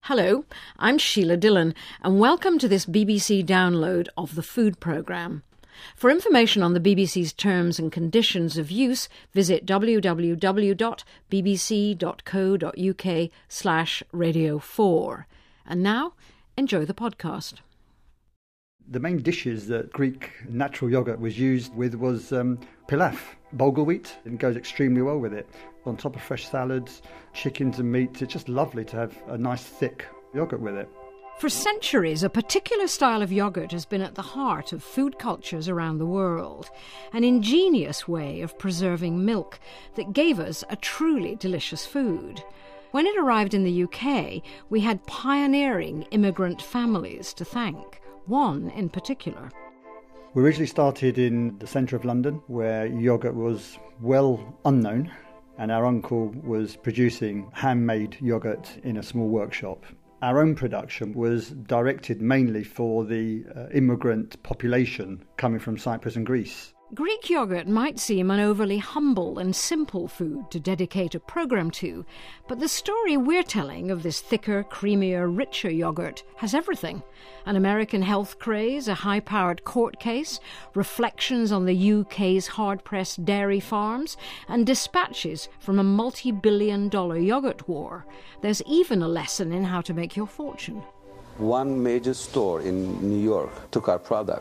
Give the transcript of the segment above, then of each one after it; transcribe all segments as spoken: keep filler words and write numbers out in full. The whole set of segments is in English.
Hello, I'm Sheila Dillon, and welcome to this B B C download of the Food Programme. For information on the B B C's terms and conditions of use, visit w w w dot b b c dot co dot u k slash radio four. And now, enjoy the podcast. The main dishes that Greek natural yoghurt was used with was um, pilaf, bulgur wheat, and goes extremely well with it. On top of fresh salads, chickens and meats, it's just lovely to have a nice thick yoghurt with it. For centuries, a particular style of yoghurt has been at the heart of food cultures around the world, an ingenious way of preserving milk that gave us a truly delicious food. When it arrived in the U K, we had pioneering immigrant families to thank, one in particular. We originally started in the centre of London, where yoghurt was well unknown, and our uncle was producing handmade yoghurt in a small workshop. Our own production was directed mainly for the uh, immigrant population coming from Cyprus and Greece. Greek yoghurt might seem an overly humble and simple food to dedicate a programme to, but the story we're telling of this thicker, creamier, richer yoghurt has everything. An American health craze, a high-powered court case, reflections on the U K's hard-pressed dairy farms, and dispatches from a multi-billion dollar yoghurt war. There's even a lesson in how to make your fortune. One major store in New York took our product.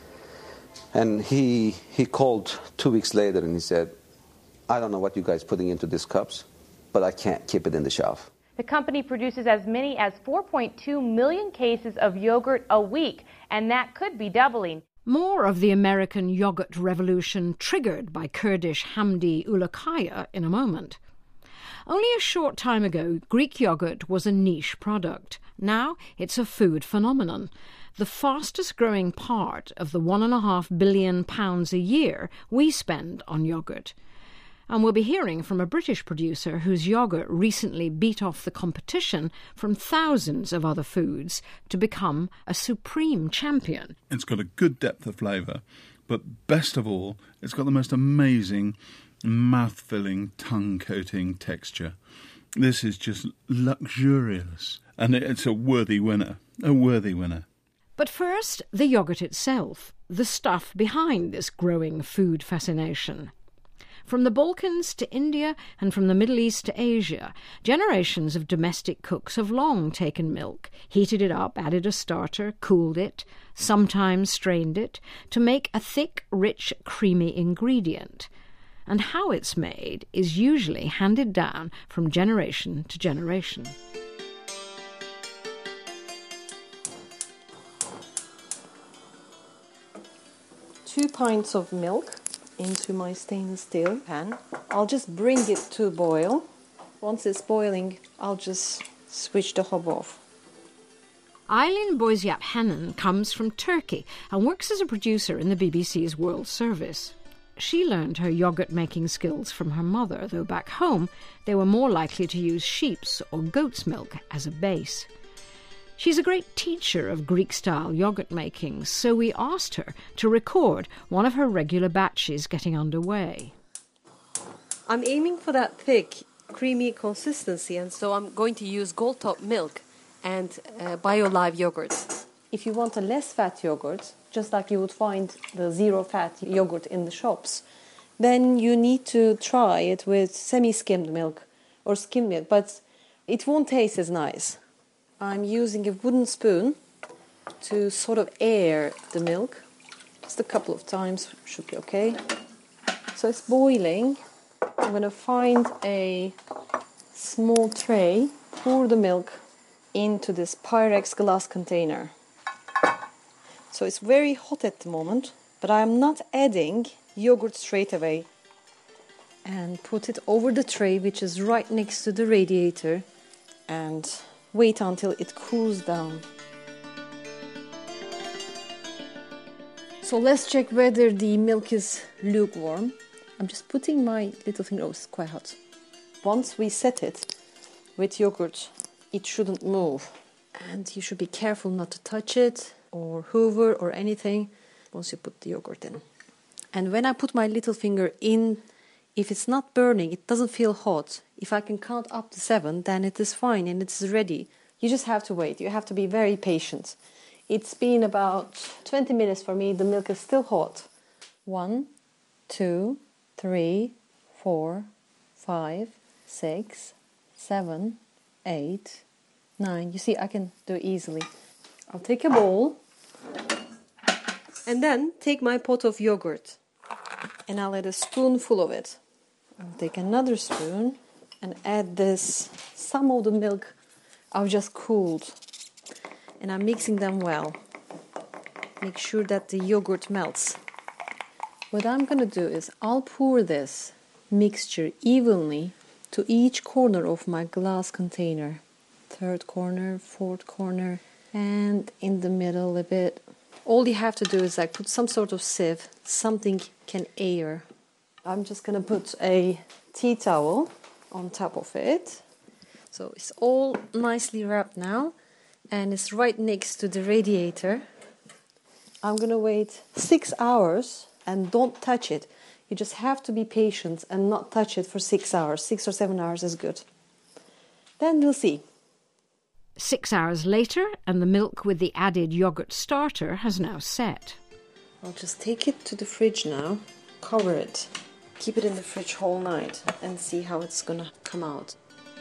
And he he called two weeks later and he said, I don't know what you guys are putting into these cups, but I can't keep it in the shelf. The company produces as many as four point two million cases of yogurt a week, and that could be doubling. More of the American yogurt revolution triggered by Kurdish Hamdi Ulukaya in a moment. Only a short time ago, Greek yogurt was a niche product. Now it's a food phenomenon, the fastest growing part of the one and a half billion pounds a year we spend on yoghurt. And we'll be hearing from a British producer whose yoghurt recently beat off the competition from thousands of other foods to become a supreme champion. It's got a good depth of flavour, but best of all, it's got the most amazing, mouth-filling, tongue-coating texture. This is just luxurious, and it's a worthy winner, a worthy winner. But first, the yoghurt itself, the stuff behind this growing food fascination. From the Balkans to India and from the Middle East to Asia, generations of domestic cooks have long taken milk, heated it up, added a starter, cooled it, sometimes strained it, to make a thick, rich, creamy ingredient. And how it's made is usually handed down from generation to generation. Two pints of milk into my stainless steel pan. I'll just bring it to boil. Once it's boiling, I'll just switch the hob off. Aylin Boyzyap-Henan comes from Turkey and works as a producer in the B B C's World Service. She learned her yoghurt-making skills from her mother, though back home they were more likely to use sheep's or goat's milk as a base. She's a great teacher of Greek-style yoghurt making, so we asked her to record one of her regular batches getting underway. I'm aiming for that thick, creamy consistency, and so I'm going to use Gold Top milk and uh, BioLive yogurt. If you want a less fat yogurt, just like you would find the zero-fat yogurt in the shops, then you need to try it with semi-skimmed milk or skimmed milk, but it won't taste as nice. I'm using a wooden spoon to sort of air the milk. Just a couple of times should be okay. So it's boiling. I'm going to find a small tray, pour the milk into this Pyrex glass container. So it's very hot at the moment, but I'm not adding yogurt straight away. And put it over the tray, which is right next to the radiator, and wait until it cools down. So let's check whether the milk is lukewarm. I'm just putting my little finger, oh, it's quite hot. Once we set it with yogurt, it shouldn't move. And you should be careful not to touch it or hoover or anything once you put the yogurt in. And when I put my little finger in, if it's not burning, it doesn't feel hot. If I can count up to seven, then it is fine and it is ready. You just have to wait. You have to be very patient. It's been about twenty minutes for me. The milk is still hot. One, two, three, four, five, six, seven, eight, nine. You see, I can do it easily. I'll take a bowl and then take my pot of yogurt and I'll add a spoonful of it. I'll take another spoon and add this, some of the milk I've just cooled, and I'm mixing them well. Make sure that the yogurt melts. What I'm going to do is I'll pour this mixture evenly to each corner of my glass container. Third corner, fourth corner, and in the middle a bit. All you have to do is like put some sort of sieve, something can air. I'm just going to put a tea towel on top of it. So it's all nicely wrapped now, and it's right next to the radiator. I'm going to wait six hours and don't touch it. You just have to be patient and not touch it for six hours. Six or seven hours is good. Then we'll see. Six hours later, and the milk with the added yoghurt starter has now set. I'll just take it to the fridge now, cover it, keep it in the fridge whole night, and see how it's gonna come out.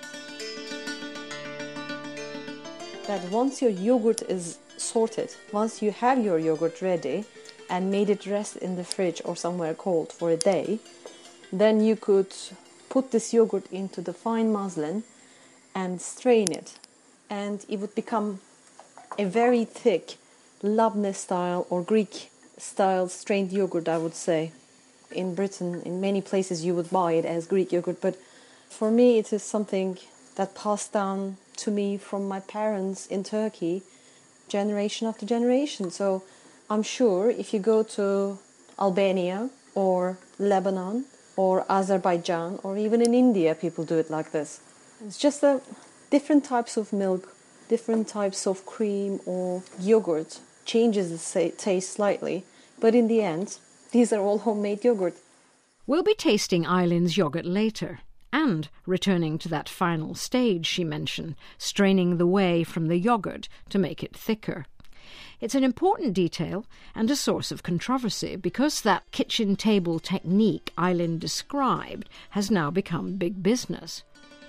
That once your yogurt is sorted, once you have your yogurt ready and made it rest in the fridge or somewhere cold for a day, then you could put this yogurt into the fine muslin and strain it. And it would become a very thick Labne style or Greek style strained yogurt, I would say. In Britain, in many places you would buy it as Greek yogurt, but for me it is something that passed down to me from my parents in Turkey, generation after generation. So I'm sure if you go to Albania or Lebanon or Azerbaijan or even in India, people do it like this. It's just a different types of milk, different types of cream or yogurt changes the taste slightly, but in the end, these are all homemade yogurt. We'll be tasting Eileen's yogurt later and returning to that final stage she mentioned, straining the whey from the yogurt to make it thicker. It's an important detail and a source of controversy because that kitchen table technique Eileen described has now become big business.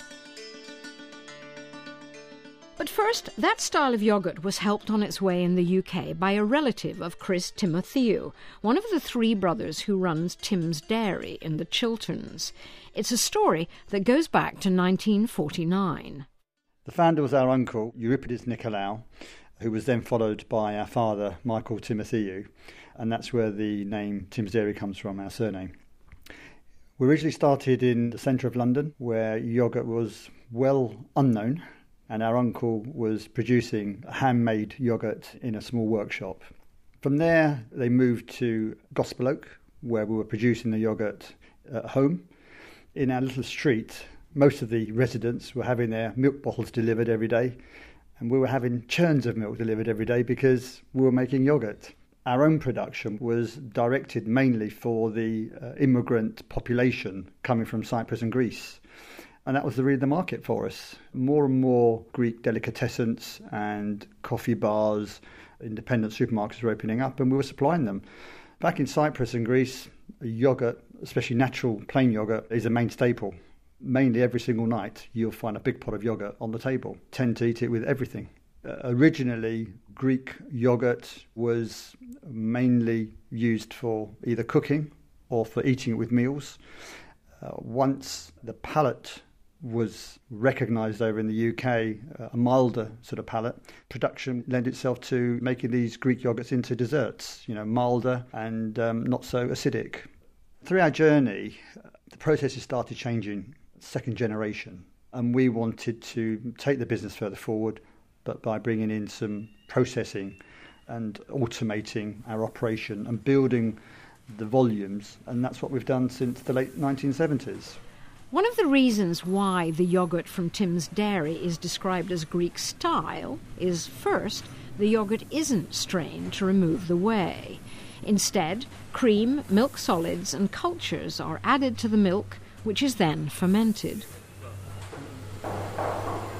But first, that style of yoghurt was helped on its way in the U K by a relative of Chris Timotheou, one of the three brothers who runs Tim's Dairy in the Chilterns. It's a story that goes back to nineteen forty-nine. The founder was our uncle, Euripides Nicolaou, who was then followed by our father, Michael Timotheou, and that's where the name Tim's Dairy comes from, our surname. We originally started in the centre of London, where yoghurt was well unknown, and our uncle was producing handmade yoghurt in a small workshop. From there, they moved to Gospel Oak, where we were producing the yoghurt at home. In our little street, most of the residents were having their milk bottles delivered every day, and we were having churns of milk delivered every day because we were making yoghurt. Our own production was directed mainly for the uh, immigrant population coming from Cyprus and Greece. And that was the, really the market for us. More and more Greek delicatessens and coffee bars, independent supermarkets were opening up, and we were supplying them. Back in Cyprus and Greece, yoghurt, especially natural plain yoghurt, is a main staple. Mainly every single night you'll find a big pot of yoghurt on the table. Tend to eat it with everything. Uh, originally, Greek yoghurt was mainly used for either cooking or for eating it with meals. Uh, once the palate was recognised over in the U K, uh, a milder sort of palate, production lent itself to making these Greek yogurts into desserts, you know, milder and um, not so acidic. Through our journey, uh, the processes started changing, second generation, and we wanted to take the business further forward, but by bringing in some processing and automating our operation and building the volumes, and that's what we've done since the late nineteen seventies. One of the reasons why the yoghurt from Tim's Dairy is described as Greek style is, first, the yoghurt isn't strained to remove the whey. Instead, cream, milk solids and cultures are added to the milk, which is then fermented.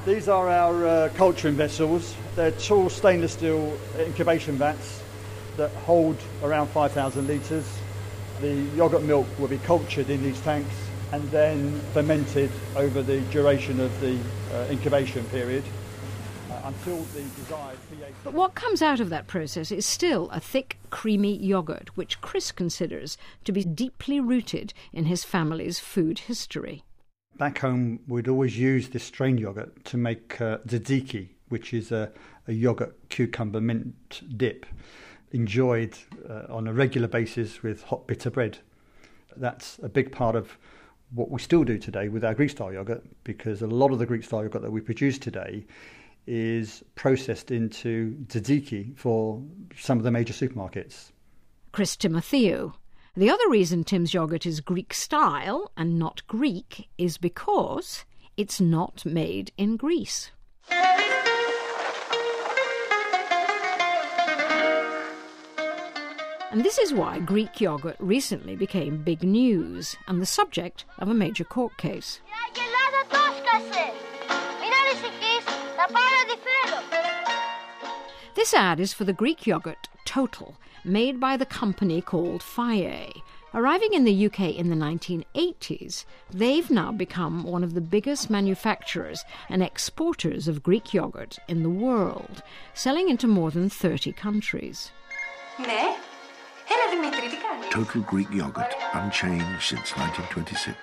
These are our uh, culturing vessels. They're tall stainless steel incubation vats that hold around five thousand litres. The yoghurt milk will be cultured in these tanks and then fermented over the duration of the uh, incubation period uh, until the desired pH. But what comes out of that process is still a thick, creamy yoghurt, which Chris considers to be deeply rooted in his family's food history. Back home, we'd always use this strain yoghurt to make uh, tzatziki, which is a, a yoghurt cucumber mint dip, enjoyed uh, on a regular basis with hot bitter bread. That's a big part of what we still do today with our Greek-style yoghurt, because a lot of the Greek-style yoghurt that we produce today is processed into tzatziki for some of the major supermarkets. Chris Timotheou. The other reason Tim's yoghurt is Greek-style and not Greek is because it's not made in Greece. And this is why Greek yoghurt recently became big news and the subject of a major court case. This ad is for the Greek yoghurt Total, made by the company called Fage. Arriving in the U K in the nineteen eighties, they've now become one of the biggest manufacturers and exporters of Greek yoghurt in the world, selling into more than thirty countries. Total Greek yoghurt, unchanged since nineteen twenty-six.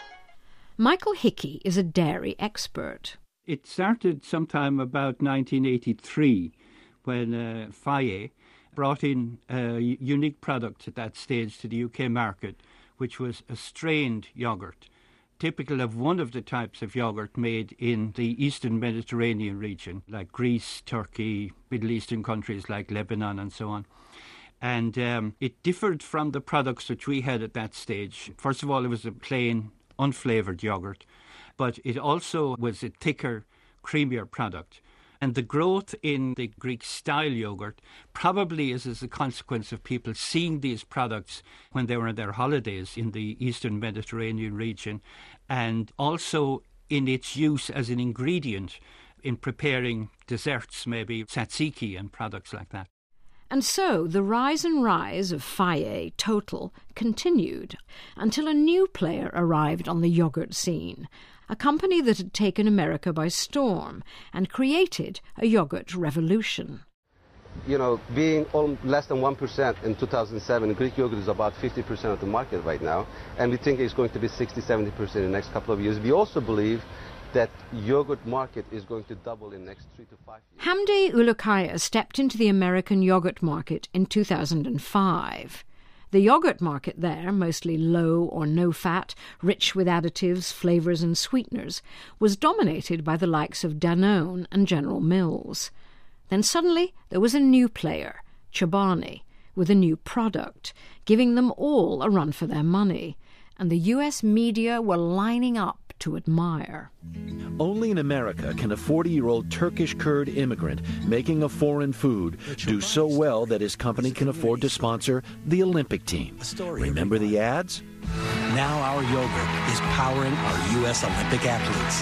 Michael Hickey is a dairy expert. It started sometime about nineteen eighty-three when uh, Fage brought in a unique product at that stage to the U K market, which was a strained yoghurt, typical of one of the types of yoghurt made in the Eastern Mediterranean region, like Greece, Turkey, Middle Eastern countries like Lebanon and so on. And um, it differed from the products which we had at that stage. First of all, it was a plain, unflavoured yoghurt, but it also was a thicker, creamier product. And the growth in the Greek-style yoghurt probably is as a consequence of people seeing these products when they were on their holidays in the Eastern Mediterranean region, and also in its use as an ingredient in preparing desserts, maybe tzatziki and products like that. And so the rise and rise of Fage Total continued until a new player arrived on the yoghurt scene, a company that had taken America by storm and created a yoghurt revolution. You know, being all, less than one percent in two thousand seven, Greek yogurt is about fifty percent of the market right now, and we think it's going to be sixty to seventy percent in the next couple of years. We also believe that yogurt market is going to double in the next three to five years. Hamdi Ulukaya stepped into the American yogurt market in two thousand five. The yogurt market there, mostly low or no fat, rich with additives, flavours and sweeteners, was dominated by the likes of Danone and General Mills. Then suddenly there was a new player, Chobani, with a new product, giving them all a run for their money. And the U S media were lining up to admire. Only in America can a forty-year-old Turkish Kurd immigrant making a foreign food do so well that his company can afford to sponsor the Olympic team. Remember the ads? Now our yogurt is powering our U S Olympic athletes.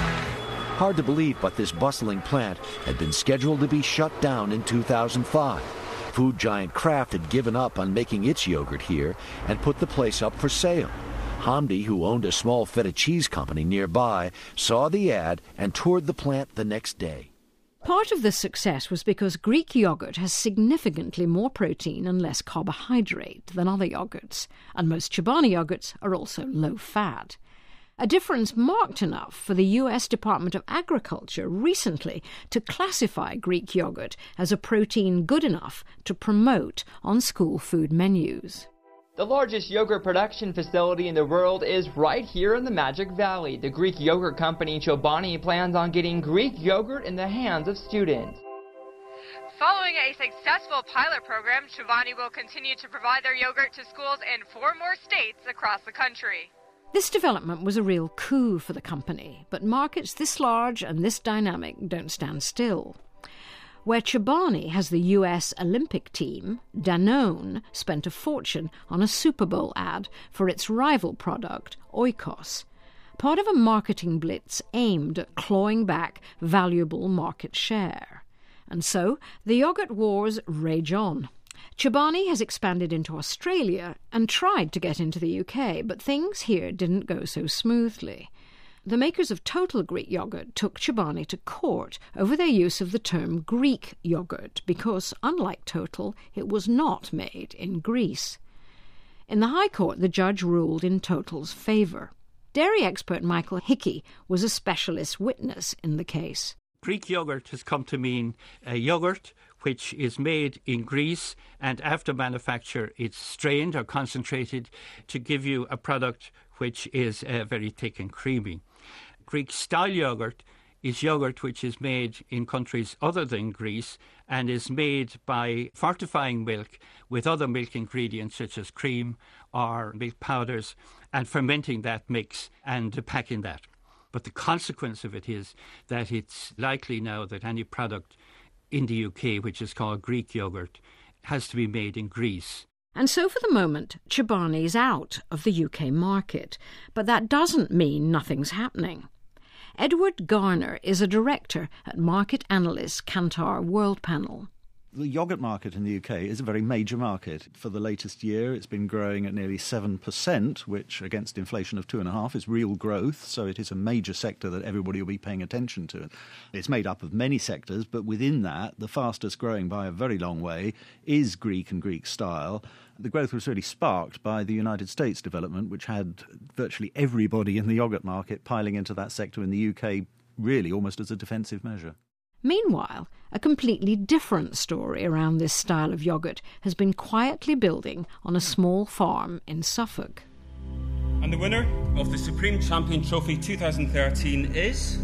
Hard to believe, but this bustling plant had been scheduled to be shut down in two thousand five. Food giant Kraft had given up on making its yogurt here and put the place up for sale. Hamdi, who owned a small feta cheese company nearby, saw the ad and toured the plant the next day. Part of the success was because Greek yogurt has significantly more protein and less carbohydrate than other yogurts, and most Chobani yogurts are also low-fat. A difference marked enough for the U S Department of Agriculture recently to classify Greek yogurt as a protein good enough to promote on school food menus. The largest yogurt production facility in the world is right here in the Magic Valley. The Greek yogurt company Chobani plans on getting Greek yogurt in the hands of students. Following a successful pilot program, Chobani will continue to provide their yogurt to schools in four more states across the country. This development was a real coup for the company, but markets this large and this dynamic don't stand still. Where Chobani has the U S Olympic team, Danone spent a fortune on a Super Bowl ad for its rival product, Oikos. part of a marketing blitz aimed at clawing back valuable market share. And so the yoghurt wars rage on. Chobani has expanded into Australia and tried to get into the U K, but things here didn't go so smoothly. The makers of Total Greek yoghurt took Chobani to court over their use of the term Greek yoghurt because, unlike Total, it was not made in Greece. In the High Court, the judge ruled in Total's favour. Dairy expert Michael Hickey was a specialist witness in the case. Greek yoghurt has come to mean a yoghurt which is made in Greece, and after manufacture it's strained or concentrated to give you a product which is uh, very thick and creamy. Greek-style yoghurt is yoghurt which is made in countries other than Greece and is made by fortifying milk with other milk ingredients such as cream or milk powders and fermenting that mix and packing that. But the consequence of it is that it's likely now that any product in the U K which is called Greek yoghurt has to be made in Greece. And so for the moment, Chobani's out of the U K market. But that doesn't mean nothing's happening. Edward Garner is a director at market analyst Kantar World Panel. The yoghurt market in the U K is a very major market. For the latest year, it's been growing at nearly seven percent, which against inflation of two point five is real growth, so it is a major sector that everybody will be paying attention to. It's made up of many sectors, but within that, the fastest growing by a very long way is Greek and Greek style. The growth was really sparked by the United States development, which had virtually everybody in the yoghurt market piling into that sector in the U K, really almost as a defensive measure. Meanwhile, a completely different story around this style of yoghurt has been quietly building on a small farm in Suffolk. And the winner of the Supreme Champion Trophy twenty thirteen is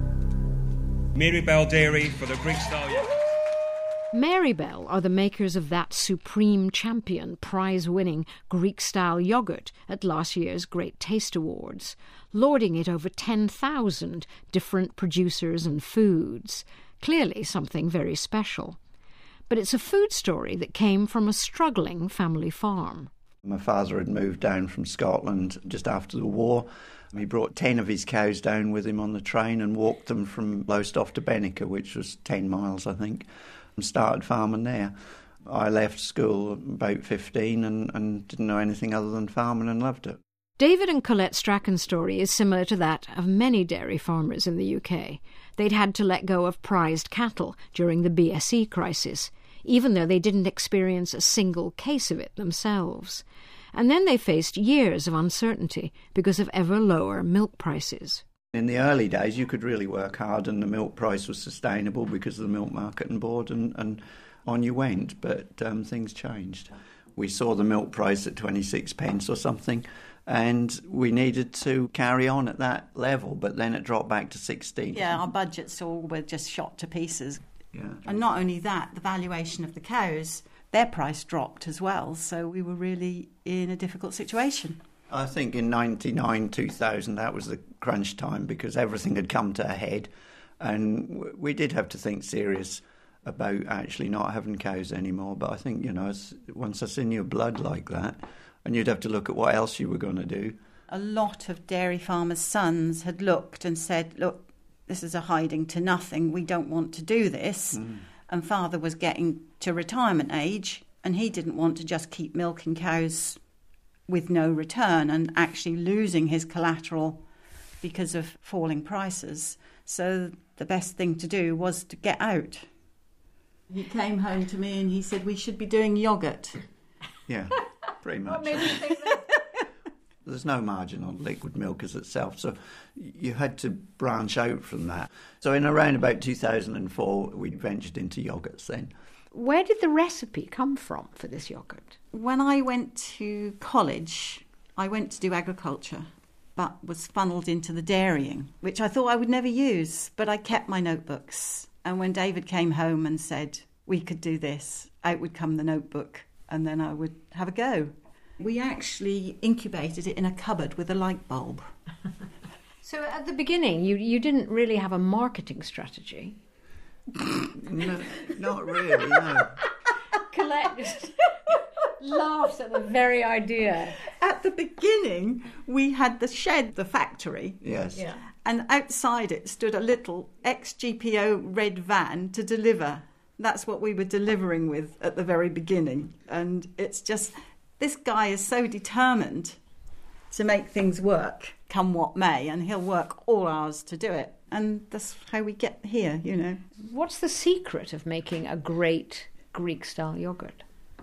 Marybelle Dairy for the Greek style yoghurt. Marybelle are the makers of that Supreme Champion prize-winning Greek-style yoghurt at last year's Great Taste Awards, lording it over ten thousand different producers and foods. Clearly something very special. But it's a food story that came from a struggling family farm. My father had moved down from Scotland just after the war. He brought ten of his cows down with him on the train and walked them from Lowestoft to Bennica, which was ten miles, I think, and started farming there. I left school about fifteen and, and didn't know anything other than farming and loved it. David and Colette Strachan's story is similar to that of many dairy farmers in the U K. They'd had to let go of prized cattle during the B S E crisis, even though they didn't experience a single case of it themselves. And then they faced years of uncertainty because of ever lower milk prices. In the early days, you could really work hard and the milk price was sustainable because of the Milk Marketing Board, and, and on you went. But um, things changed. We saw the milk price at twenty-six pence or something, and we needed to carry on at that level, but then it dropped back to sixteen. Yeah, our budgets all were just shot to pieces. Yeah. And not only that, the valuation of the cows, their price dropped as well, so we were really in a difficult situation. I think in ninety-nine, two thousand, that was the crunch time because everything had come to a head, and we did have to think serious about actually not having cows anymore. But I think, you know, it's, once it's in your blood like that, and you'd have to look at what else you were going to do. A lot of dairy farmers' sons had looked and said, look, this is a hiding to nothing, we don't want to do this. Mm. And father was getting to retirement age, and he didn't want to just keep milking cows with no return and actually losing his collateral because of falling prices. So the best thing to do was to get out. He came home to me and he said, we should be doing yoghurt. Yeah, pretty much. What made you think that? There's no margin on liquid milk as itself, so you had to branch out from that. So in around about two thousand four, we ventured into yoghurts then. Where did the recipe come from for this yoghurt? When I went to college, I went to do agriculture, but was funneled into the dairying, which I thought I would never use, but I kept my notebooks. And when David came home and said, we could do this, out would come the notebook, and then I would have a go. We actually incubated it in a cupboard with a light bulb. So at the beginning, you, you didn't really have a marketing strategy? No, not really, no. Colette just laughs at the very idea. at the beginning, we had the shed, the factory. Yes. Yeah. And outside it stood a little ex-G P O red van to deliver. That's what we were delivering with at the very beginning. And it's just, this guy is so determined to make things work, come what may, and he'll work all hours to do it. And that's how we get here, you know. What's the secret of making a great Greek-style yoghurt?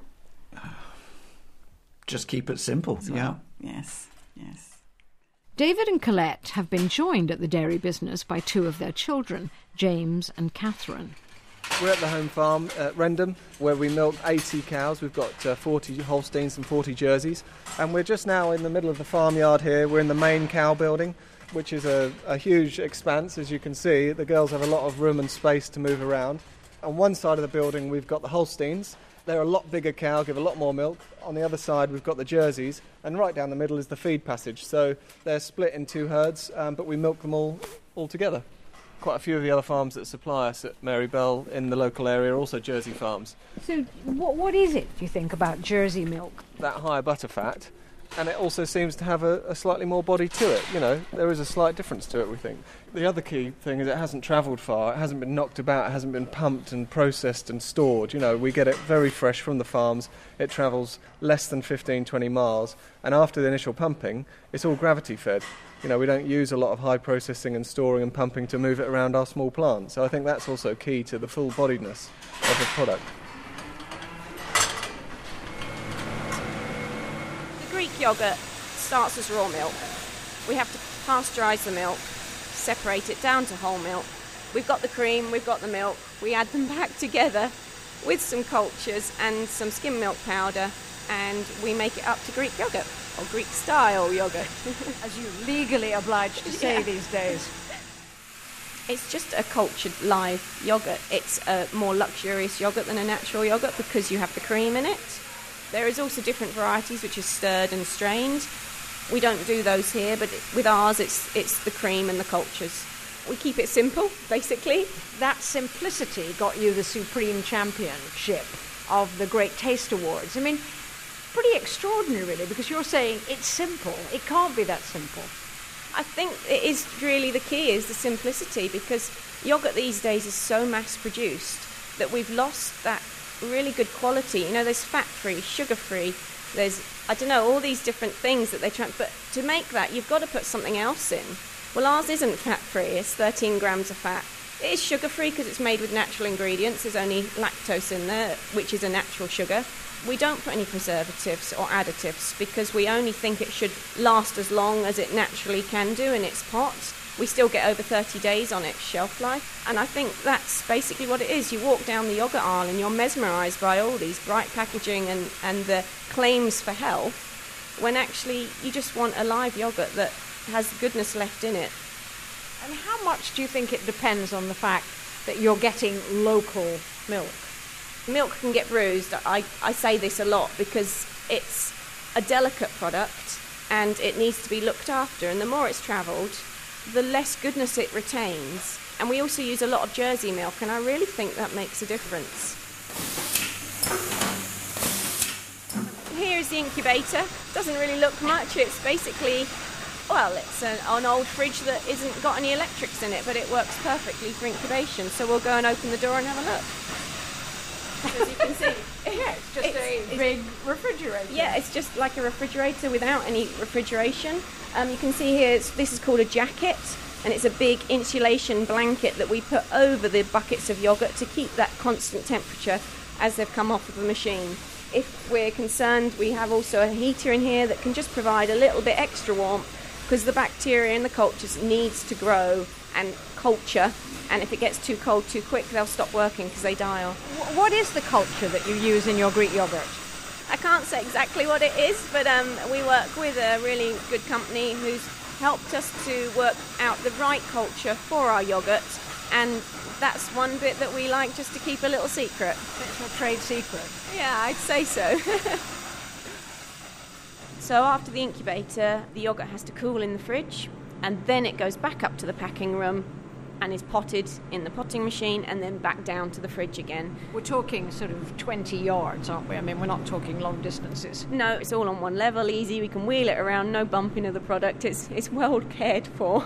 Just keep it simple, Well, yeah. Yes, yes. David and Colette have been joined at the dairy business by two of their children, James and Catherine. We're at the home farm at Rendham, where we milk eighty cows. We've got uh, forty Holsteins and forty Jerseys. And we're just now in the middle of the farmyard here. We're in the main cow building, which is a, a huge expanse, as you can see. The girls have a lot of room and space to move around. On one side of the building, we've got the Holsteins. They're a lot bigger cow, give a lot more milk. On the other side, we've got the Jerseys. And right down the middle is the feed passage. So they're split in two herds, um, but we milk them all, all together. Quite a few of the other farms that supply us at Mary Bell in the local area are also Jersey farms. So what, what is it, do you think, about Jersey milk? That higher butter fat, and it also seems to have a, a slightly more body to it. You know, there is a slight difference to it, we think. The other key thing is it hasn't travelled far, it hasn't been knocked about, it hasn't been pumped and processed and stored. You know, we get it very fresh from the farms, it travels less than fifteen, twenty miles, and after the initial pumping, it's all gravity fed. You know, we don't use a lot of high processing and storing and pumping to move it around our small plant. So I think that's also key to the full-bodiedness of the product. The Greek yoghurt starts as raw milk. We have to pasteurise the milk, separate it down to whole milk. We've got the cream, we've got the milk. We add them back together with some cultures and some skim milk powder, and we make it up to Greek yoghurt, or Greek-style yoghurt. As you're legally obliged to say Yeah. these days. It's just a cultured live yoghurt. It's a more luxurious yoghurt than a natural yoghurt because you have the cream in it. There is also different varieties which are stirred and strained. We don't do those here, but with ours it's it's the cream and the cultures. We keep it simple, basically. That simplicity got you the Supreme Championship of the Great Taste Awards. I mean, pretty extraordinary, really, because you're saying it's simple. It can't be that simple. I think it is really the key, is the simplicity, because yoghurt these days is so mass-produced that we've lost that really good quality. You know, there's fat-free, sugar-free, there's, I don't know, all these different things that they try, but to make that, you've got to put something else in. Well, ours isn't fat-free, it's thirteen grams of fat. It is sugar-free because it's made with natural ingredients. There's only lactose in there, which is a natural sugar. We don't put any preservatives or additives because we only think it should last as long as it naturally can do in its pot. We still get over thirty days on its shelf life, and I think that's basically what it is. You walk down the yoghurt aisle and you're mesmerised by all these bright packaging and, and the claims for health, when actually you just want a live yoghurt that has goodness left in it. And how much do you think it depends on the fact that you're getting local milk? Milk can get bruised. I, I say this a lot because it's a delicate product and it needs to be looked after, and the more it's travelled, the less goodness it retains. And we also use a lot of Jersey milk, and I really think that makes a difference. Here's the incubator. Doesn't really look much. It's basically, well, it's an, an old fridge that isn't got any electrics in it, but it works perfectly for incubation. So we'll go and open the door and have a look. As you can see, yeah, it's just it's, a big refrigerator. Yeah, it's just like a refrigerator without any refrigeration. Um, you can see here, it's, this is called a jacket, and it's a big insulation blanket that we put over the buckets of yoghurt to keep that constant temperature as they've come off of the machine. If we're concerned, we have also a heater in here that can just provide a little bit extra warmth because the bacteria in the cultures needs to grow and culture, and if it gets too cold too quick, they'll stop working because they die off. What is the culture that you use in your Greek yoghurt? I can't say exactly what it is, but um, we work with a really good company who's helped us to work out the right culture for our yoghurt, and that's one bit that we like just to keep a little secret. It's a trade secret. Yeah, I'd say so. So after the incubator, the yoghurt has to cool in the fridge, and then it goes back up to the packing room, and is potted in the potting machine and then back down to the fridge again. We're talking sort of twenty yards, aren't we? I mean, we're not talking long distances. No, it's all on one level, easy. We can wheel it around, no bumping of the product. It's, it's well cared for.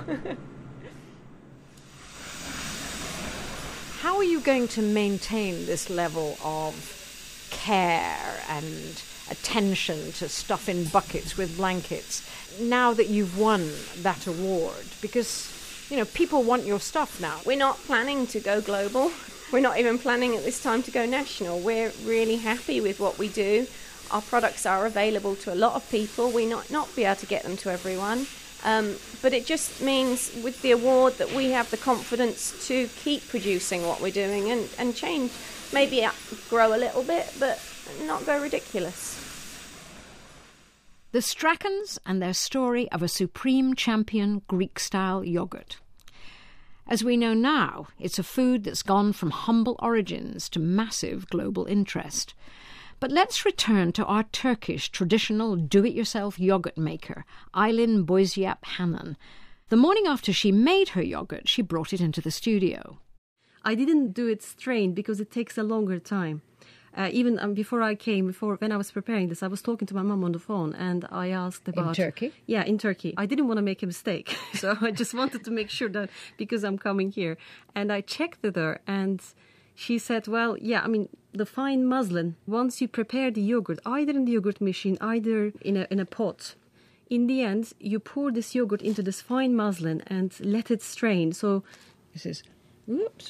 How are you going to maintain this level of care and attention to stuff in buckets with blankets now that you've won that award? Because, you know, people want your stuff now. We're not planning to go global. We're not even planning at this time to go national. We're really happy with what we do. Our products are available to a lot of people. We might not be able to get them to everyone. Um, but it just means with the award that we have the confidence to keep producing what we're doing and, and change. Maybe grow a little bit, but not go ridiculous. The Strackens and their story of a supreme champion Greek-style yoghurt. As we know now, it's a food that's gone from humble origins to massive global interest. But let's return to our Turkish traditional do-it-yourself yoghurt maker, Aylin Boyziap Hanan. The morning after she made her yoghurt, she brought it into the studio. I didn't do it strained because it takes a longer time. Uh, even um, before I came, before when I was preparing this, I was talking to my mum on the phone and I asked about... In Turkey? Yeah, in Turkey. I didn't want to make a mistake. So I just wanted to make sure that, because I'm coming here. And I checked with her and she said, well, yeah, I mean, the fine muslin, once you prepare the yogurt, either in the yogurt machine, either in a in a pot, in the end, you pour this yogurt into this fine muslin and let it strain. So this is... Whoops.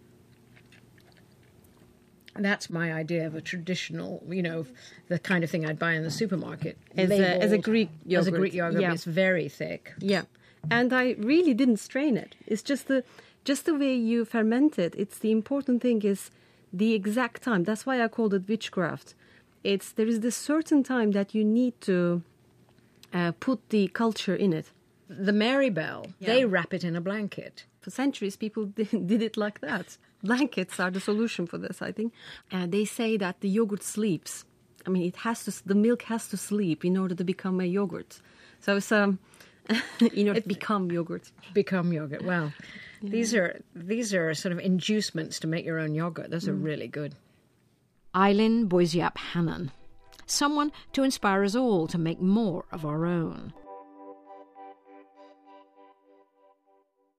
That's my idea of a traditional, you know, the kind of thing I'd buy in the supermarket. As, a, as a Greek yogurt. As a Greek yogurt, yeah. It's very thick. Yeah. And I really didn't strain it. It's just the just the way you ferment it. It's the important thing is the exact time. That's why I called it witchcraft. It's there is this certain time that you need to uh, put the culture in it. The Marybelle, yeah. They wrap it in a blanket. For centuries, people did, did it like that. Blankets are the solution for this, I think. Uh, they say that the yogurt sleeps. I mean, it has to. The milk has to sleep in order to become a yogurt. So it's um, in order to become yogurt. Become yogurt. Well, yeah. these are these are sort of inducements to make your own yogurt. Those mm. are really good. Aylin Boyziap Hanan, someone to inspire us all to make more of our own.